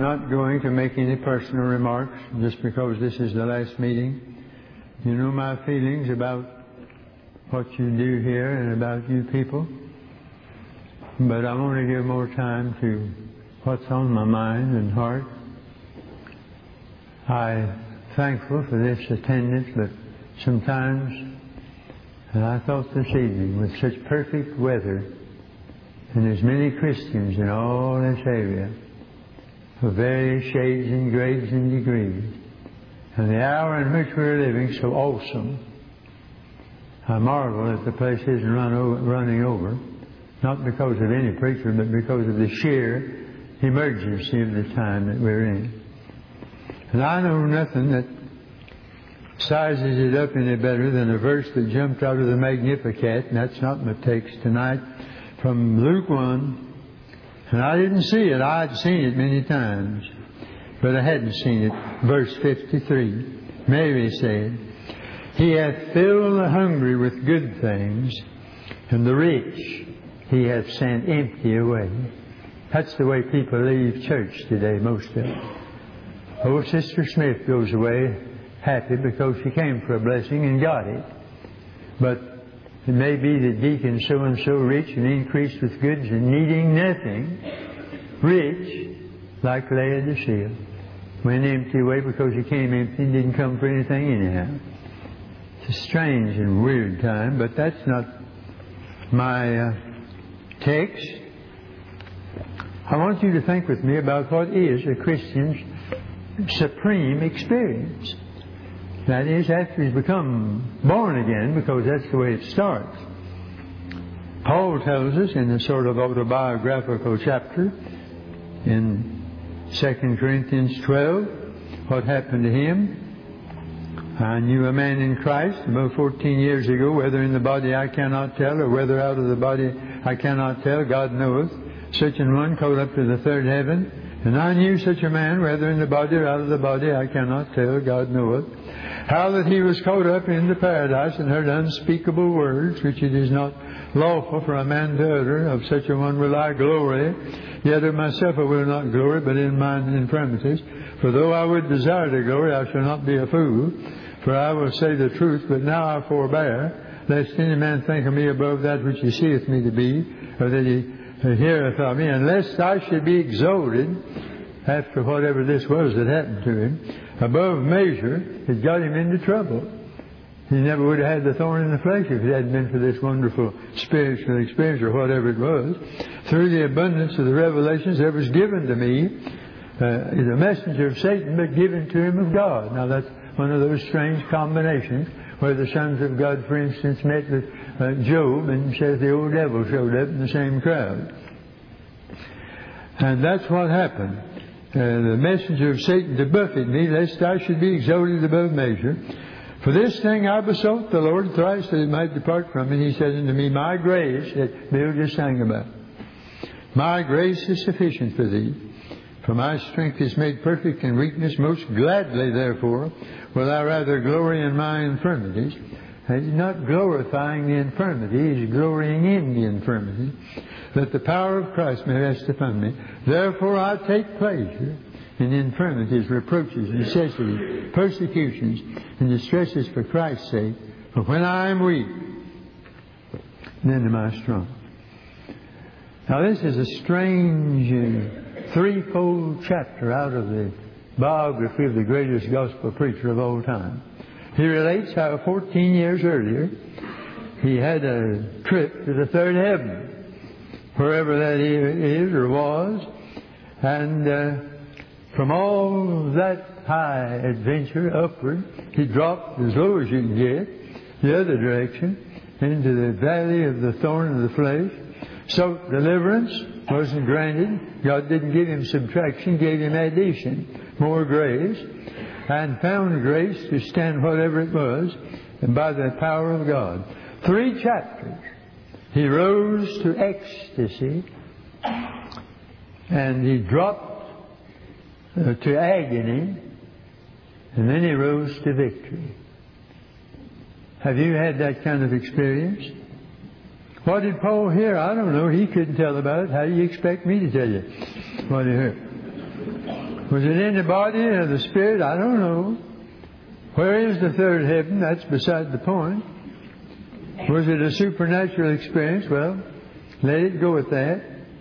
not going to make any personal remarks just because this is the last meeting. You know my feelings about what you do here and about you people. But I want to give more time to what's on my mind and heart. I'm thankful for this attendance, but sometimes, and I thought this evening, with such perfect weather and as many Christians in all this area of various shades and grades and degrees, and the hour in which we're living so awesome, I marvel that the place isn't running over, not because of any preacher, but because of the sheer emergency of the time that we're in. And I know nothing that sizes it up any better than a verse that jumped out of the Magnificat, and that's not my text tonight, from Luke 1. And I didn't see it. I had seen it many times, but I hadn't seen it. Verse 53. Mary said, He hath filled the hungry with good things, and the rich He hath sent empty away. That's the way people leave church today, most of them. Oh, Sister Smith goes away happy because she came for a blessing and got it. But it may be that Deacon so-and-so rich and increased with goods and needing nothing, rich like Laodicea, went empty away because he came empty and didn't come for anything anyhow. It's a strange and weird time, but that's not my text. I want you to think with me about what is a Christian's supreme experience. That is, after he's become born again, because that's the way it starts. Paul tells us in a sort of autobiographical chapter in 2 Corinthians 12 what happened to him. I knew a man in Christ about 14 years ago, whether in the body I cannot tell, or whether out of the body I cannot tell, God knoweth. Such an one called up to the third heaven. And I knew such a man, whether in the body or out of the body, I cannot tell, God knoweth, how that he was caught up into paradise and heard unspeakable words, which it is not lawful for a man to utter. Of such a one will I glory, yet of myself I will not glory, but in mine infirmities. For though I would desire to glory, I shall not be a fool, for I will say the truth, but now I forbear, lest any man think of me above that which he seeth me to be, or that he heareth of me, and lest I should be exalted after whatever this was that happened to him above measure. It got him into trouble. He never would have had the thorn in the flesh if it hadn't been for this wonderful spiritual experience or whatever it was. Through the abundance of the revelations that was given to me, is a messenger of Satan, but given to him of God. Now that's one of those strange combinations where the sons of God, for instance, met with Job, and says the old devil showed up in the same crowd. And that's what happened. The messenger of Satan to buffet me, lest I should be exalted above measure. For this thing I besought the Lord thrice, that it might depart from me. He said unto me, My grace, that Bill just sang about, my grace is sufficient for thee. For my strength is made perfect in weakness. Most gladly, therefore, will I rather glory in my infirmities. And he's not glorifying the infirmity, he's glorying in the infirmity, that the power of Christ may rest upon me. Therefore I take pleasure in infirmities, reproaches, necessities, persecutions, and distresses for Christ's sake. For when I am weak, then am I strong. Now this is a strange threefold chapter out of the biography of the greatest gospel preacher of all time. He relates how 14 years earlier he had a trip to the third heaven, wherever that is or was, and from all that high adventure upward, he dropped as low as you can get, the other direction, into the valley of the thorn of the flesh. Sought deliverance, wasn't granted. God didn't give him subtraction, gave him addition, more grace, and found grace to stand whatever it was, and by the power of God. 3 chapters. He rose to ecstasy, and he dropped to agony, and then he rose to victory. Have you had that kind of experience? What did Paul hear? I don't know. He couldn't tell about it. How do you expect me to tell you what he heard? Was it in the body or the spirit? I don't know. Where is the third heaven? That's beside the point. Was it a supernatural experience? Well, let it go at that.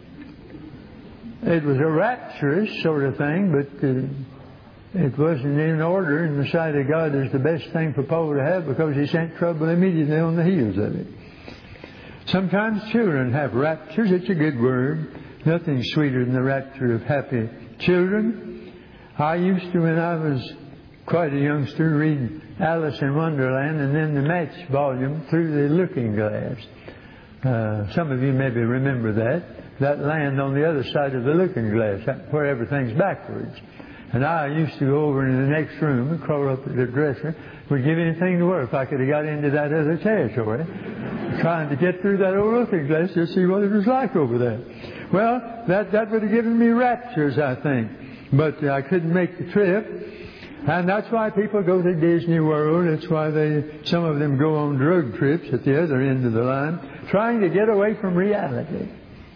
It was a rapturous sort of thing, but it wasn't in order in the sight of God as the best thing for Paul to have, because he sent trouble immediately on the heels of it. Sometimes children have raptures. It's a good word. Nothing sweeter than the rapture of happy children. I used to, when I was quite a youngster, read Alice in Wonderland and then the Match volume Through the Looking Glass. Some of you maybe remember that land on the other side of the looking glass, where everything's backwards. And I used to go over into the next room and crawl up to the dresser. Would give anything to work if I could have got into that other territory, trying to get through that old looking glass to see what it was like over there. Well, that would have given me raptures, I think. But I couldn't make the trip. And that's why people go to Disney World. That's why some of them go on drug trips at the other end of the line, trying to get away from reality.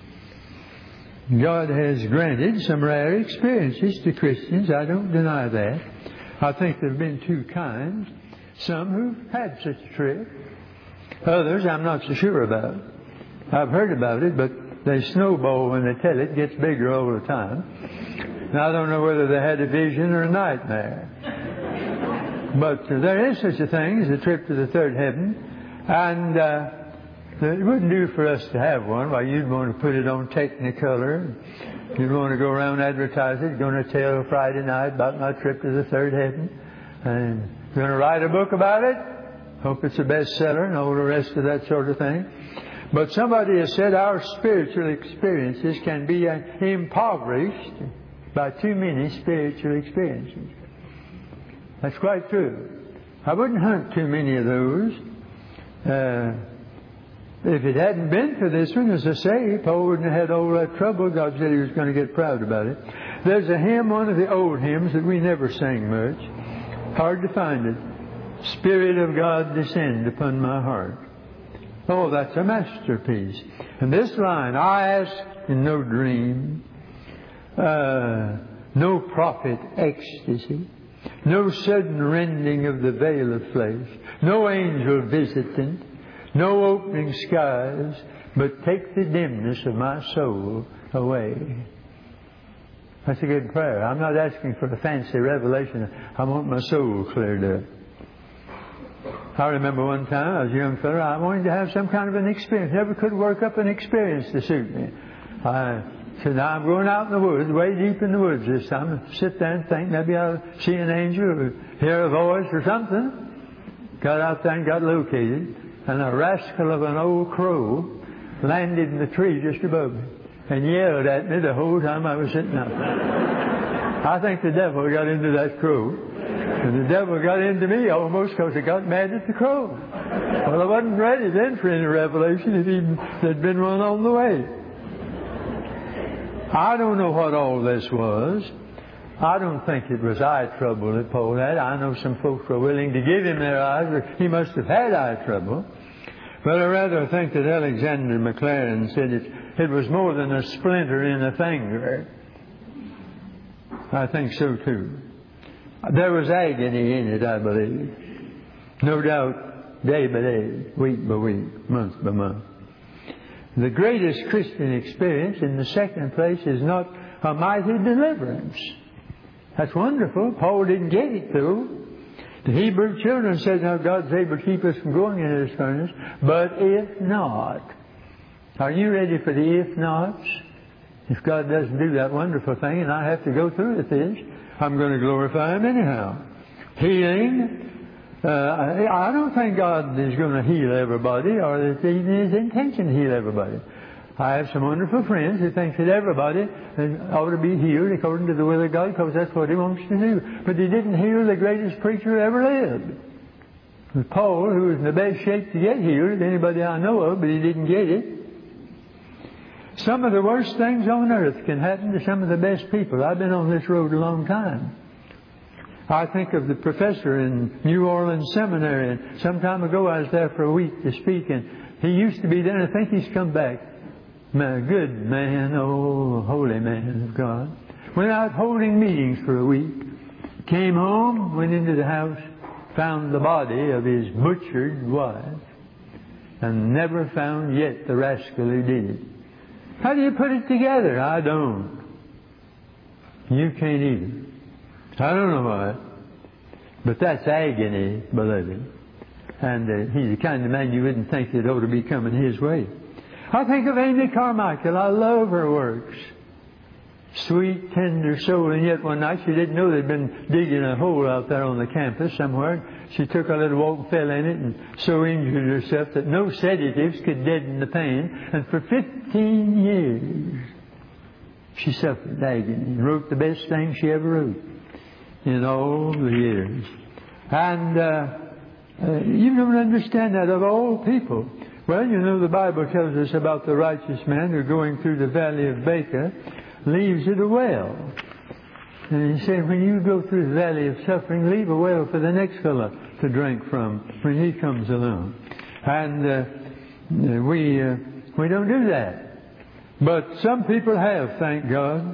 God has granted some rare experiences to Christians. I don't deny that. I think there have been two kinds. Some who've had such a trip. Others I'm not so sure about. I've heard about it, but they snowball when they tell it. It gets bigger all the time. Now, I don't know whether they had a vision or a nightmare. But there is such a thing as a trip to the third heaven. And it wouldn't do for us to have one. Why, you'd want to put it on Technicolor. You'd want to go around advertising. Going to tell Friday night about my trip to the third heaven. And going to write a book about it. Hope it's a bestseller and all the rest of that sort of thing. But somebody has said our spiritual experiences can be impoverished by too many spiritual experiences. That's quite true. I wouldn't hunt too many of those. If it hadn't been for this one, as I say, Paul wouldn't have had all that trouble. God said he was going to get proud about it. There's a hymn, one of the old hymns that we never sang much. Hard to find it. Spirit of God, descend upon my heart. Oh, that's a masterpiece. And this line, I ask in no dream, no prophet ecstasy, no sudden rending of the veil of flesh, no angel visitant, no opening skies, but take the dimness of my soul away. That's a good prayer. I'm not asking for a fancy revelation. I want my soul cleared up. I remember one time, I was a young fellow, I wanted to have some kind of an experience. Never could work up an experience to suit me. I said, now I'm going out in the woods, way deep in the woods this time. I'll sit there and think maybe I'll see an angel or hear a voice or something. Got out there and got located. And a rascal of an old crow landed in the tree just above me and yelled at me the whole time I was sitting up there. I think the devil got into that crow. And the devil got into me almost because he got mad at the crow. Well, I wasn't ready then for any revelation if there'd been one on the way. I don't know what all this was. I don't think it was eye trouble that Paul had. I know some folks were willing to give him their eyes, but he must have had eye trouble. But I rather think that Alexander Maclaren said it was more than a splinter in a finger. I think so too. There was agony in it, I believe. No doubt, day by day, week by week, month by month. The greatest Christian experience, in the second place, is not a mighty deliverance. That's wonderful. Paul didn't get it, though. The Hebrew children said, now God's able to keep us from going into this furnace, but if not. Are you ready for the if nots? If God doesn't do that wonderful thing and I have to go through with this, I'm going to glorify Him anyhow. Healing. I don't think God is going to heal everybody, or that it's even His intention to heal everybody. I have some wonderful friends who think that everybody ought to be healed according to the will of God, because that's what He wants to do. But He didn't heal the greatest preacher who ever lived. It was Paul, who was in the best shape to get healed of anybody I know of, but he didn't get it. Some of the worst things on earth can happen to some of the best people. I've been on this road a long time. I think of the professor in New Orleans Seminary, and some time ago I was there for a week to speak, and he used to be there, and I think he's come back. Good man, oh, holy man of God. Went out holding meetings for a week. Came home, went into the house, found the body of his butchered wife, and never found yet the rascal who did it. How do you put it together? I don't. You can't either. I don't know why. But that's agony, beloved. And he's the kind of man you wouldn't think it ought to be coming his way. I think of Amy Carmichael. I love her works. Sweet, tender soul. And yet one night she didn't know they'd been digging a hole out there on the campus somewhere. She took a little walk and fell in it and so injured herself that no sedatives could deaden the pain. And for 15 years she suffered agony and wrote the best thing she ever wrote in all the years. And you don't understand that of all people. Well, you know the Bible tells us about the righteous man who going through the valley of Baca leaves it a well. And he said, when you go through the valley of suffering, leave a well for the next fellow to drink from when he comes along. And we don't do that. But some people have, thank God.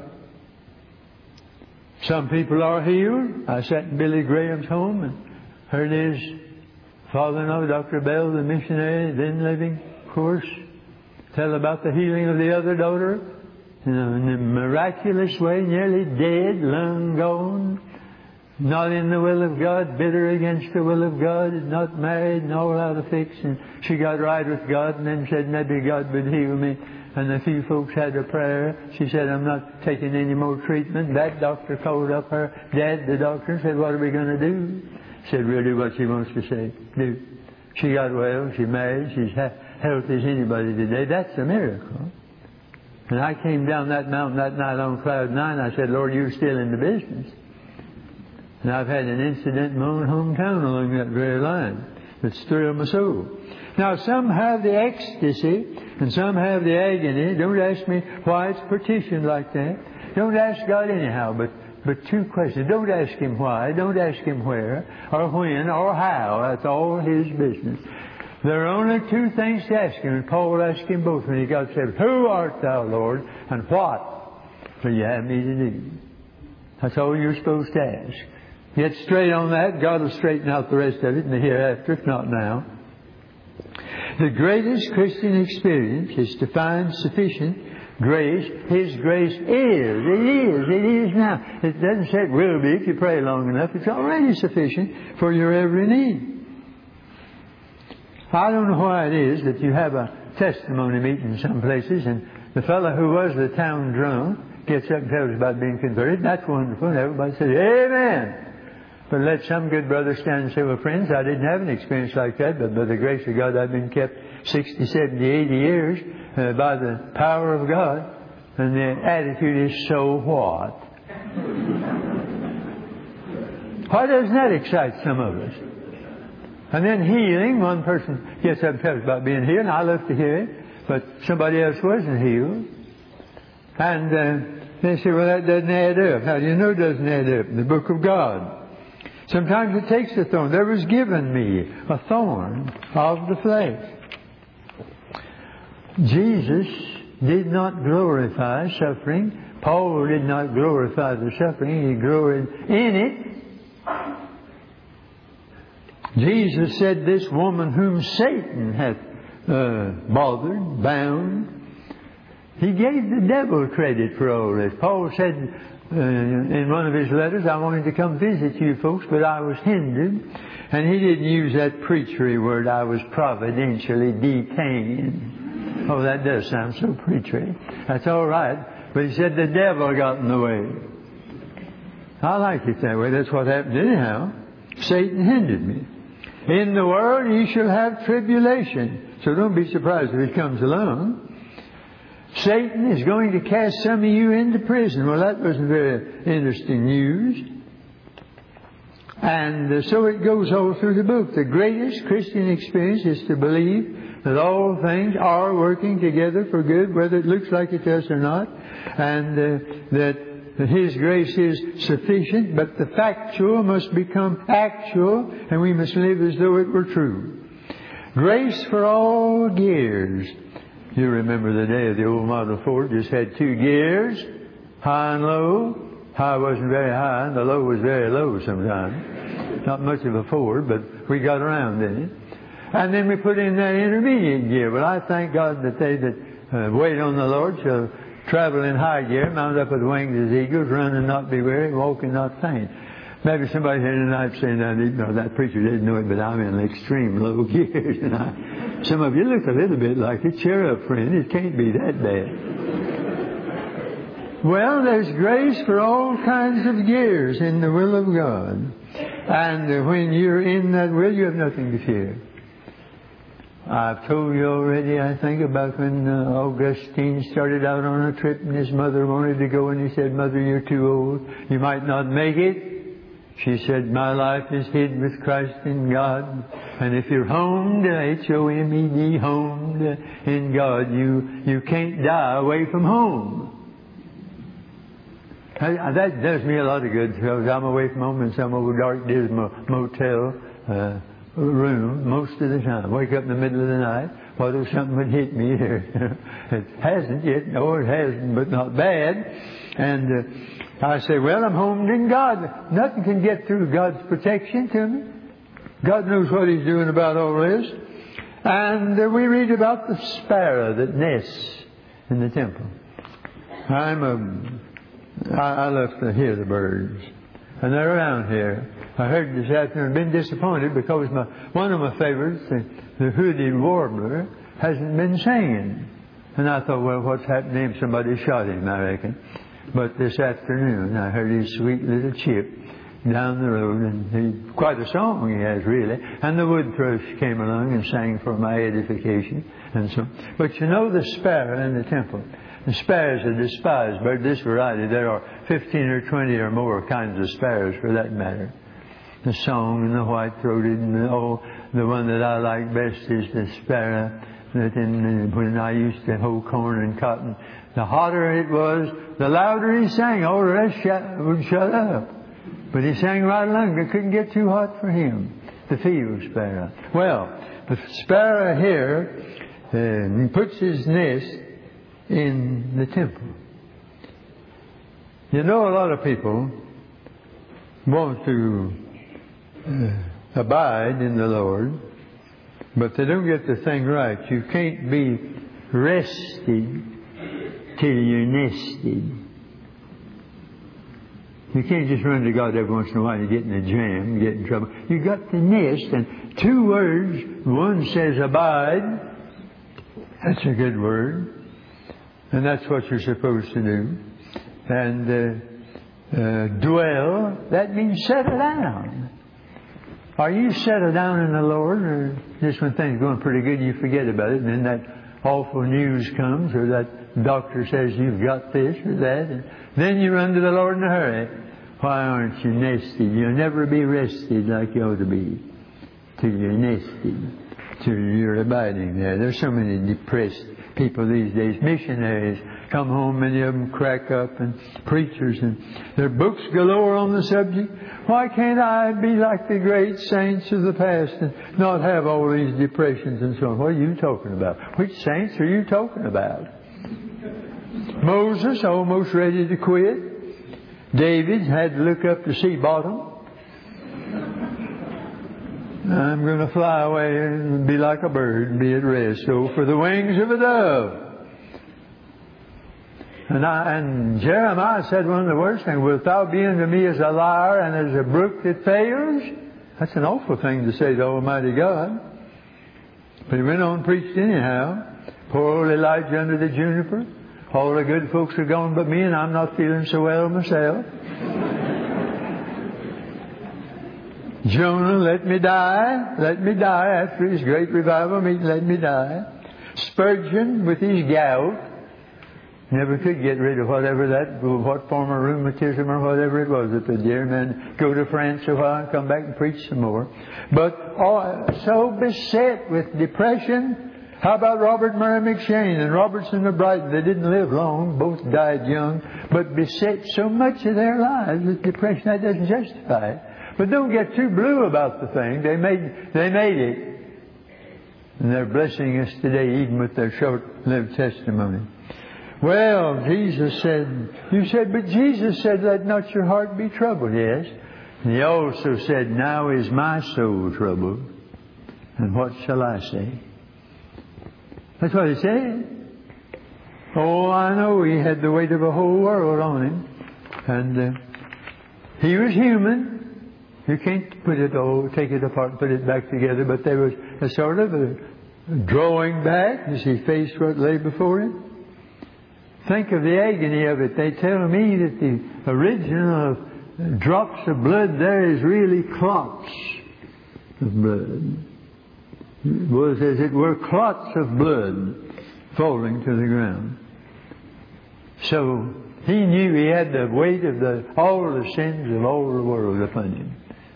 Some people are healed. I sat in Billy Graham's home and heard his father-in-law, Dr. Bell, the missionary, then living, of course, tell about the healing of the other daughter. In a miraculous way, nearly dead, lung gone, not in the will of God, bitter against the will of God, not married, and all out of fix. And she got right with God and then said, maybe God would heal me. And a few folks had a prayer. She said, I'm not taking any more treatment. That doctor called up her dad, the doctor, and said, what are we going to do? Said, we'll do what she wants to say. Do. She got well, she married, she's healthy as anybody today. That's a miracle. And I came down that mountain that night on cloud 9. I said, Lord, you're still in the business. And I've had an incident in my own hometown along that very line that's thrilled my soul. Now, some have the ecstasy and some have the agony. Don't ask me why it's partitioned like that. Don't ask God anyhow, but two questions. Don't ask Him why. Don't ask Him where or when or how. That's all His business. There are only two things to ask Him, and Paul asked Him both when he got saved. Who art thou, Lord, and what will you have me to do? That's all you're supposed to ask. Get straight on that. God will straighten out the rest of it in the hereafter, if not now. The greatest Christian experience is to find sufficient grace. His grace it is now. It doesn't say it will be if you pray long enough. It's already sufficient for your every need. I don't know why it is that you have a testimony meeting some places and the fellow who was the town drunk gets up and tells about being converted. That's wonderful. And everybody says, Amen. But let some good brother stand and say, well, friends, I didn't have an experience like that, but by the grace of God, I've been kept 60, 70, 80 years by the power of God. And the attitude is, so what? Why doesn't that excite some of us? And then healing, one person gets up and tells about being healed, and I love to hear it, but somebody else wasn't healed. And they say, well, that doesn't add up. How do you know it doesn't add up? In the book of God. Sometimes it takes a thorn. There was given me a thorn of the flesh. Jesus did not glorify suffering. Paul did not glorify the suffering. He gloried in it. Jesus said, this woman whom Satan hath bothered, bound, he gave the devil credit for all this. Paul said in one of his letters, I wanted to come visit you folks, but I was hindered. And he didn't use that preachery word, I was providentially detained. Oh, that does sound so preachery. That's all right. But he said the devil got in the way. I like it that way. That's what happened anyhow. Satan hindered me. In the world ye shall have tribulation. So don't be surprised if it comes along. Satan is going to cast some of you into prison. Well, that wasn't very interesting news. And so it goes all through the book. The greatest Christian experience is to believe that all things are working together for good, whether it looks like it does or not. And that His grace is sufficient, but the factual must become actual, and we must live as though it were true. Grace for all gears. You remember the day of the old Model Ford just had 2 gears, high and low. high wasn't very high and the low was very low sometimes. Not much of a Ford, but we got around in it. And then we put in that intermediate gear. Well, I thank God that they that wait on the Lord shall travel in high gear, mount up with wings as eagles, run and not be weary, walk and not faint. Maybe somebody here tonight saying, no, that preacher didn't know it, but I'm in extreme low gears. And some of you look a little bit like it. Cheer up, friend. It can't be that bad. Well, there's grace for all kinds of gears in the will of God. And when you're in that will, you have nothing to fear. I've told you already, I think, about when Augustine started out on a trip and his mother wanted to go, and he said, "Mother, you're too old. You might not make it." She said, "My life is hid with Christ in God. And if you're homed, H-O-M-E-D, homed in God, you can't die away from home." That does me a lot of good, because I'm away from home in some old dark dismal motel room most of the time. Wake up in the middle of the night, what if something would hit me here? It hasn't yet, or it hasn't, but not bad. And I say, well, I'm homed in God. Nothing can get through God's protection to me. God knows what He's doing about all this. And we read about the sparrow that nests in the temple. I love to hear the birds. And they're around here. I heard this afternoon, been disappointed because one of my favorites, the hooded warbler, hasn't been singing. And I thought, well, what's happened to him? Somebody shot him, I reckon. But this afternoon, I heard his sweet little chip down the road, and quite a song he has, really. And the wood thrush came along and sang for my edification, and so. But you know the sparrow in the temple. The sparrows are despised bird. This variety, there are 15 or 20 or more kinds of sparrows, for that matter. The song and the white-throated, and the one that I like best is the sparrow. That when I used to hoe corn and cotton, the hotter it was, the louder he sang. All the rest would shut up. But he sang right along. It couldn't get too hot for him. The field sparrow. Well, the sparrow here he puts his nest in the temple. You know, a lot of people want to abide in the Lord, but they don't get the thing right. You can't be rested till you're nested. You can't just run to God every once in a while and get in a jam, get in trouble. You got to nest, and two words. One says abide. That's a good word. And that's what you're supposed to do. And dwell, that means settle down. Are you settled down in the Lord, or just when things are going pretty good you forget about it, and then that awful news comes, or that doctor says you've got this or that, and then you run to the Lord in a hurry? Why aren't you nested? You'll never be rested like you ought to be till you're nested, till you're abiding there. There's so many depressed people these days. Missionaries come home, many of them crack up, and preachers, and their books galore on the subject. Why can't I be like the great saints of the past and not have all these depressions and so on? What are you talking about? Which saints are you talking about? Moses, almost ready to quit. David had to look up to see bottom. I'm going to fly away and be like a bird and be at rest. So for the wings of a dove. And Jeremiah said one of the worst things, wilt thou be unto me as a lyre and as a brook that fails? That's an awful thing to say to Almighty God. But he went on and preached anyhow. Poor old Elijah under the juniper. All the good folks are gone but me, and I'm not feeling so well myself. Jonah, let me die after his great revival meeting, let me die. Spurgeon with his gout never could get rid of what form of rheumatism or whatever it was that the dear man go to France a while and come back and preach some more. But so beset with depression. How about Robert Murray McShane and Robertson of Brighton? They didn't live long, both died young, but beset so much of their lives with depression. That doesn't justify it. But don't get too blue about the thing. They made it. And they're blessing us today even with their short-lived testimony. Well, Jesus said, you said, but Jesus said, let not your heart be troubled. Yes. And He also said, now is my soul troubled. And what shall I say? That's what He said. Oh, I know He had the weight of a whole world on Him. And He was human. You can't take it apart and put it back together. But there was a sort of a drawing back as He faced what lay before Him. Think of the agony of it. They tell me that the original drops of blood there is really clots of blood. It was as it were clots of blood falling to the ground. So He knew He had the weight of all the sins of all the world upon Him.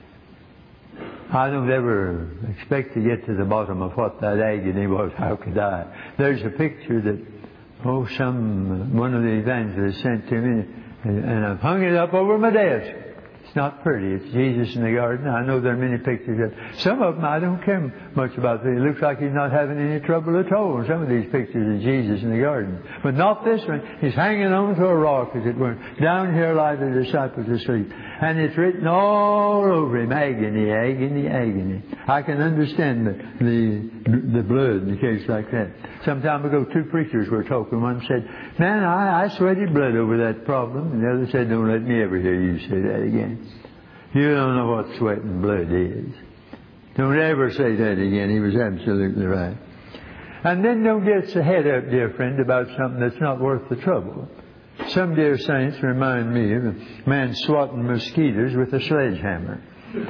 I don't ever expect to get to the bottom of what that agony was. How could I? There's a picture that one of the evangelists sent to me, and I've hung it up over my desk. It's not pretty. It's Jesus in the garden. I know there are many pictures. Some of them I don't care much about. It looks like He's not having any trouble at all in some of these pictures of Jesus in the garden. But not this one. He's hanging on to a rock, as it were. Down here lie the disciples asleep. And it's written all over Him, agony, agony, agony. I can understand the blood in a case like that. Some time ago, two preachers were talking. One said, man, I sweated blood over that problem. And the other said, don't let me ever hear you say that again. You don't know what sweating blood is. Don't ever say that again. He was absolutely right. And then don't get your head up, dear friend, about something that's not worth the trouble. Some dear saints remind me of a man swatting mosquitoes with a sledgehammer.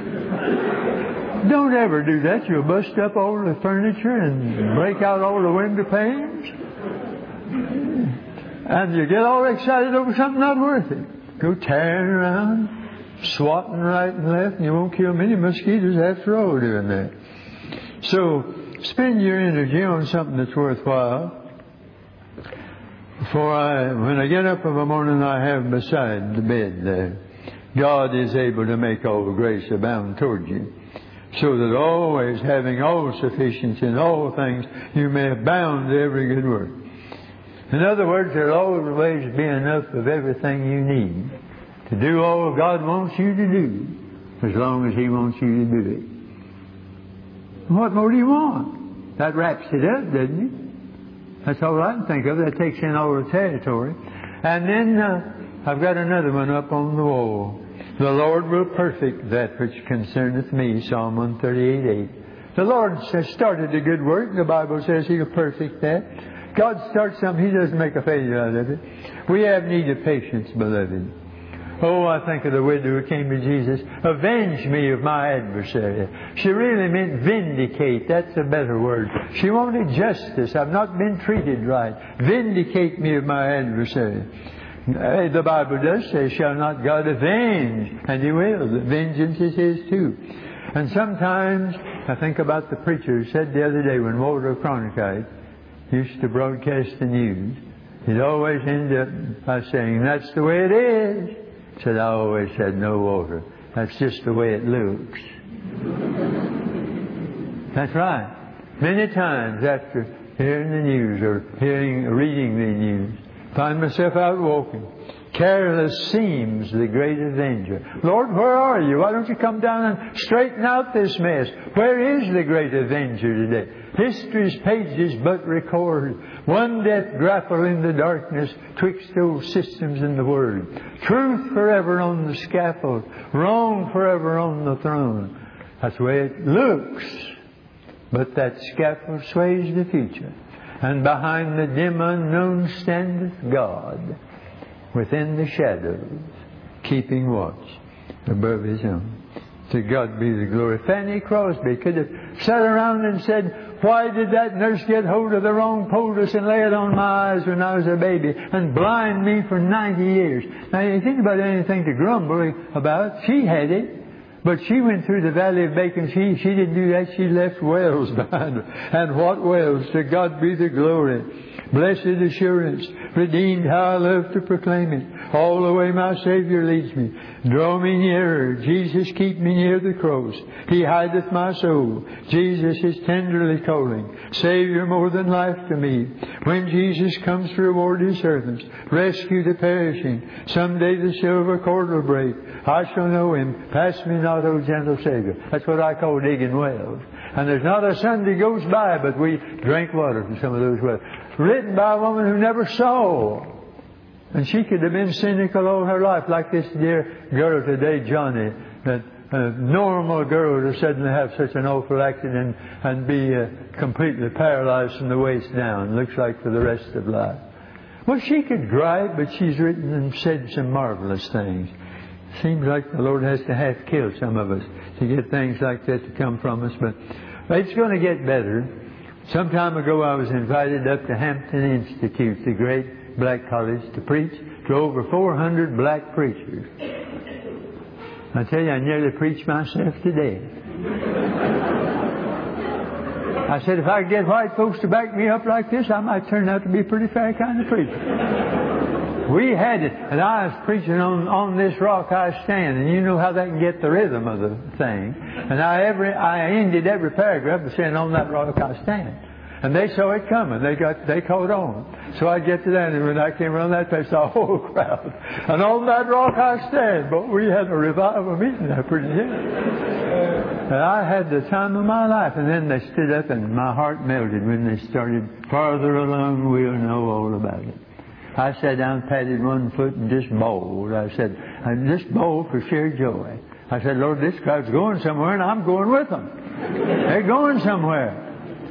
Don't ever do that. You'll bust up all the furniture and break out all the window panes. And you get all excited over something not worth it. Go tearing around, swatting right and left, and you won't kill many mosquitoes after all doing that. So spend your energy on something that's worthwhile. When I get up in the morning, I have beside the bed there, God is able to make all grace abound toward you, so that always having all sufficiency in all things, you may abound to every good work. In other words, there'll always be enough of everything you need to do all God wants you to do, as long as He wants you to do it. What more do you want? That wraps it up, doesn't it? That's all I can think of. That takes in all the territory. And then I've got another one up on the wall. The Lord will perfect that which concerneth me, Psalm 138:8. The Lord has started a good work. The Bible says He'll perfect that. God starts something, He doesn't make a failure out of it. We have need of patience, beloved. Oh, I think of the widow who came to Jesus. Avenge me of my adversary. She really meant vindicate. That's a better word. She wanted justice. I've not been treated right. Vindicate me of my adversary. The Bible does say, shall not God avenge? And He will. The vengeance is His too. And sometimes I think about the preacher who said the other day when Walter Cronkite used to broadcast the news, he'd always end up by saying, that's the way it is. Said, I always said, no, Walter. That's just the way it looks. That's right. Many times after hearing the news or reading the news, find myself out walking. Careless seems the great avenger. Lord, where are you? Why don't you come down and straighten out this mess? Where is the great avenger today? History's pages but record one death grapple in the darkness twixt those systems in the Word. Truth forever on the scaffold, wrong forever on the throne. That's the way it looks. But that scaffold sways the future. And behind the dim unknown standeth God, within the shadows, keeping watch above His own. To God be the glory. Fanny Crosby could have sat around and said, why did that nurse get hold of the wrong poultice and lay it on my eyes when I was a baby and blind me for 90 years? Now, you think about anything to grumble about. She had it, but she went through the valley of Bacon. She didn't do that. She left wells behind her. And what wells? To God be the glory. Blessed assurance, redeemed, how I love to proclaim it. All the way my Savior leads me. Draw me nearer. Jesus, keep me near the cross. He hideth my soul. Jesus is tenderly calling. Savior more than life to me. When Jesus comes to reward His servants, rescue the perishing. Someday the silver cord will break. I shall know Him. Pass me not, O gentle Savior. That's what I call digging wells. And there's not a Sunday goes by but we drink water from some of those wells. Written by a woman who never saw. And she could have been cynical all her life, like this dear girl today, Johnny, that a normal girl to suddenly have such an awful accident and be completely paralyzed from the waist down. Looks like for the rest of life. Well, she could gripe, but she's written and said some marvelous things. Seems like the Lord has to half kill some of us to get things like that to come from us. But it's going to get better. Some time ago I was invited up to Hampton Institute, the great black college, to preach to over 400 black preachers. I tell you, I nearly preached myself to death. I said, if I could get white folks to back me up like this, I might turn out to be a pretty fair kind of preacher. We had it, and I was preaching on this rock I stand, and you know how that can get the rhythm of the thing. And I ended every paragraph by saying, on that rock I stand. And they saw it coming. They caught on. So I get to that, and when I came around that place, the whole crowd. And on that rock I stand. But we had a revival meeting there pretty good. And I had the time of my life. And then they stood up, and my heart melted when they started. Farther along, we'll know all about it. I sat down, patted one foot, and just bawled. I said, I just bawled for sheer joy. I said, Lord, this crowd's going somewhere, and I'm going with them. They're going somewhere.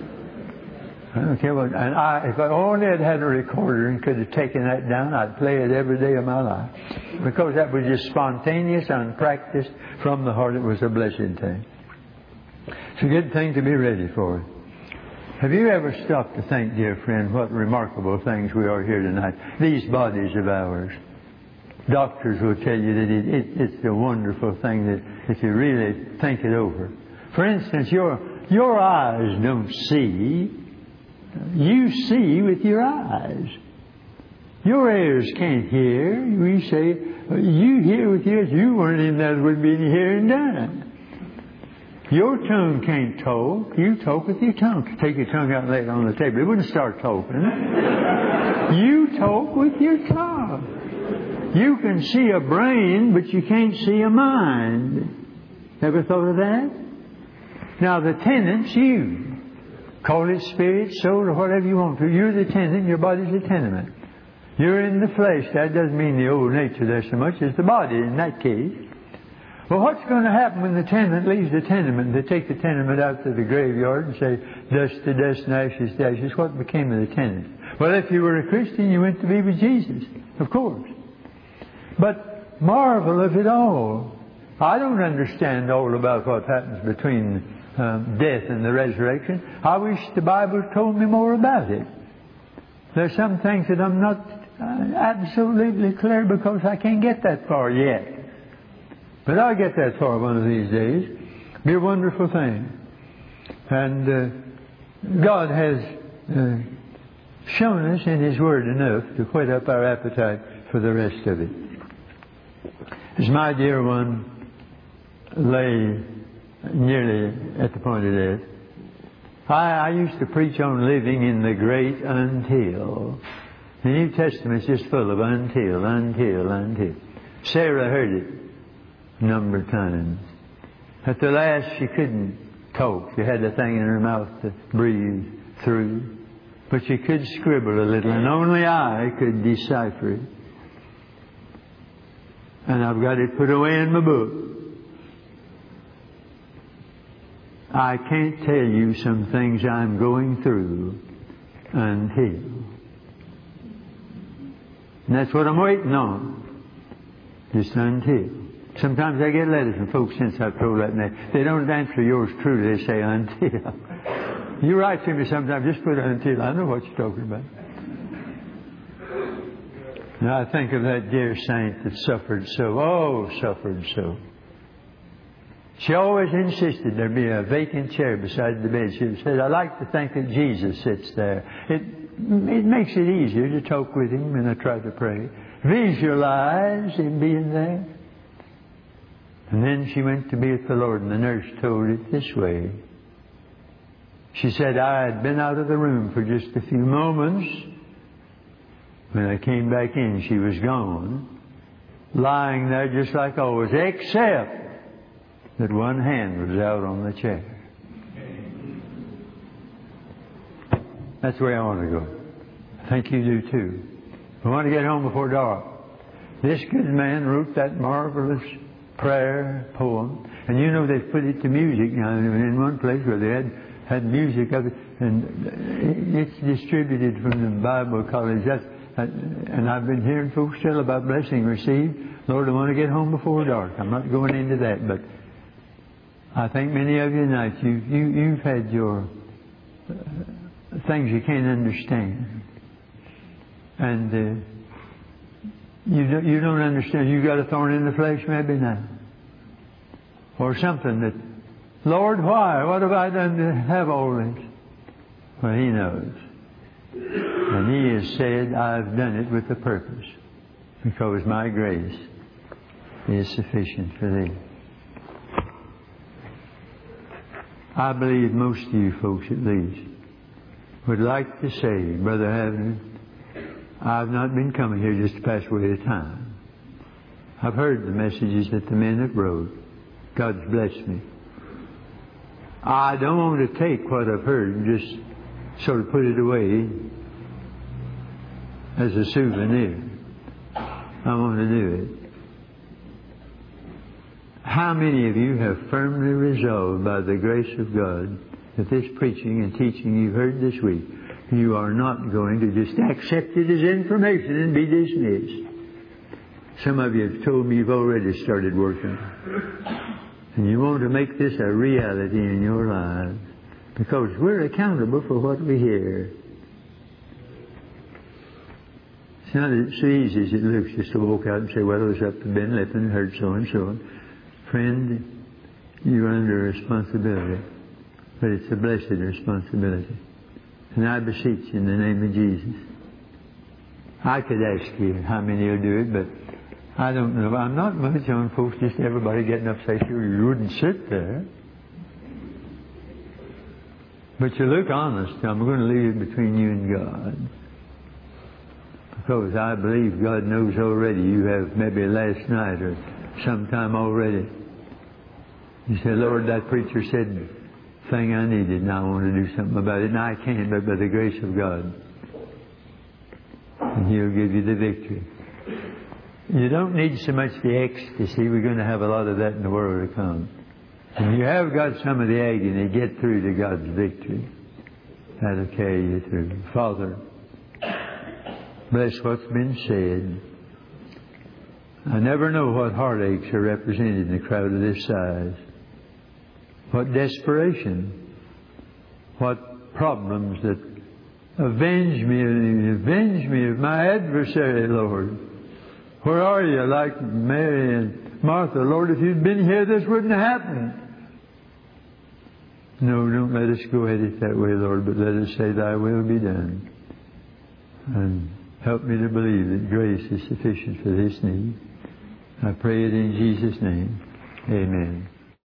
I don't care what. And if I only had a recorder and could have taken that down, I'd play it every day of my life. Because that was just spontaneous, unpracticed, from the heart. It was a blessed thing. It's a good thing to be ready for. Have you ever stopped to think, dear friend, what remarkable things we are here tonight? These bodies of ours. Doctors will tell you that it's a wonderful thing that if you really think it over. For instance, your eyes don't see. You see with your eyes. Your ears can't hear. We say, you hear with your ears. You weren't in that, wouldn't be any hearing done. Your tongue can't talk. You talk with your tongue. Take your tongue out and lay it on the table. It wouldn't start talking. You talk with your tongue. You can see a brain, but you can't see a mind. Ever thought of that? Now the tenant's you. Call it spirit, soul, or whatever you want to. You're the tenant, your body's the tenement. You're in the flesh. That doesn't mean the old nature there so much as the body in that case. Well, what's going to happen when the tenant leaves the tenement? They take the tenement out to the graveyard and say, dust to dust and ashes to ashes. What became of the tenant? Well, if you were a Christian, you went to be with Jesus, of course. But marvel of it all. I don't understand all about what happens between death and the resurrection. I wish the Bible told me more about it. There's some things that I'm not absolutely clear because I can't get that far yet. But I'll get that far one of these days. Be a wonderful thing. And God has shown us in His Word enough to whet up our appetite for the rest of it. As my dear one lay nearly at the point of death, I used to preach on living in the great until. The New Testament's just full of until. Sarah heard it a number of times. At the last, she couldn't talk. She had the thing in her mouth to breathe through. But she could scribble a little, and only I could decipher it. And I've got it put away in my book. I can't tell you some things I'm going through until. And that's what I'm waiting on. Just until. Sometimes I get letters from folks since I've told that name. They don't answer yours truly. They say until. You write to me sometimes, just put until. I know what you're talking about. Now I think of that dear saint that suffered so. She always insisted there be a vacant chair beside the bed. She said, I like to think that Jesus sits there. It makes it easier to talk with Him, and I try to pray. visualize Him being there. And then she went to be with the Lord, and the nurse told it this way. She said, I had been out of the room for just a few moments. When I came back in, she was gone, lying there just like always, except that one hand was out on the chair. That's the way I want to go. I think you do too. I want to get home before dark. This good man wrote that marvelous prayer poem. And you know they've put it to music now in one place where they had music of it. And it's distributed from the Bible college. And I've been hearing folks tell about blessing received. Lord, I want to get home before dark. I'm not going into that, but I think many of you tonight, you've had your things you can't understand. And you don't understand. You've got a thorn in the flesh maybe now. Or something that, Lord, why? What have I done to have all this? Well, He knows. And He has said, I've done it with a purpose, because my grace is sufficient for thee. I believe most of you folks at least would like to say, Brother Havner, I've not been coming here just to pass away the time. I've heard the messages that the men have wrote. God's blessed me. I don't want to take what I've heard and just sort of put it away as a souvenir. I want to do it. How many of you have firmly resolved by the grace of God that this preaching and teaching you've heard this week, you are not going to just accept it as information and be dismissed? Some of you have told me you've already started working. And you want to make this a reality in your lives, because we're accountable for what we hear. It's not so easy as it looks just to walk out and say, well, I was up to Ben Lippin and heard so and so. Friend, you're under a responsibility, but it's a blessed responsibility. And I beseech you in the name of Jesus. I could ask you how many will do it, but I don't know. I'm not much on folks, just everybody getting up saying, sure, you wouldn't sit there. But you look honest. I'm going to leave it between you and God. Because I believe God knows already. You have maybe last night or sometime already. You say, Lord, that preacher said the thing I needed and I want to do something about it. And I can't, but by the grace of God. And He'll give you the victory. You don't need so much the ecstasy. We're going to have a lot of that in the world to come. And you have got some of the agony, get through to God's victory. That'll carry you through. Father, bless what's been said. I never know what heartaches are represented in a crowd of this size. What desperation. What problems that avenge me of my adversary, Lord. Where are you? Like Mary and Martha. Lord, if you'd been here, this wouldn't have happened. No, don't let us go at it that way, Lord, but let us say, Thy will be done. And help me to believe that grace is sufficient for this need. I pray it in Jesus' name. Amen.